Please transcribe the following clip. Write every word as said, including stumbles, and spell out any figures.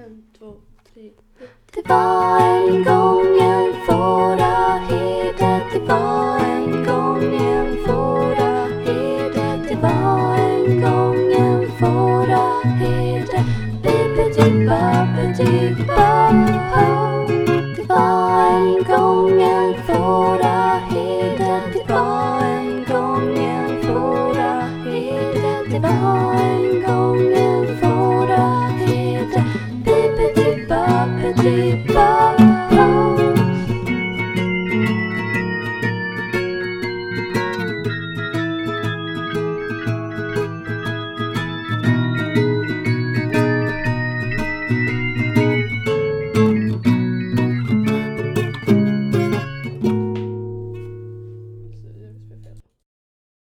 En, två, tre. Det var en gång en fåraherde. Det var en gång en fåraherde. Det var en gång en fåraherde. Bibbidi-bobbidi-bo. Det var en gång en fåraherde. Det var en gång en fåraherde. Det var en gång en fåraherde. Bibbidi-bobbidi-bo.